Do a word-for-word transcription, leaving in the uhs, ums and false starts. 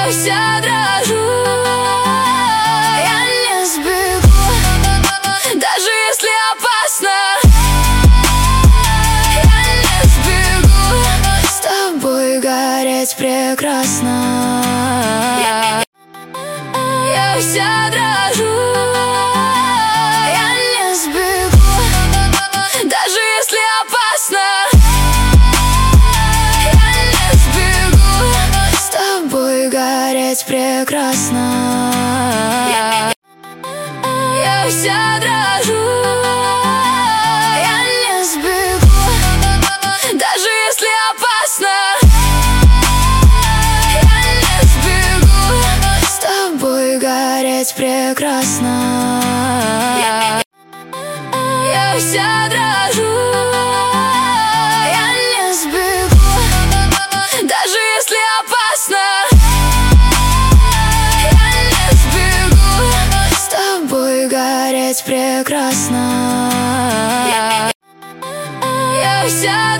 вся дрожу. Я не сбегу, даже если опасно. Я не сбегу, с тобой гореть прекрасно. Я, я вся дрожу. Я не сбегу, даже если опасно. Я не сбегу, с тобой гореть прекрасно. Я, я вся дрожу. Я не сбегу, даже если опасно. Я не сбегу, с тобой гореть прекрасно. Я, я вся дрожу. Я не сбегу, даже если опасно. Я не сбегу, с тобой гореть прекрасно. Я, я вся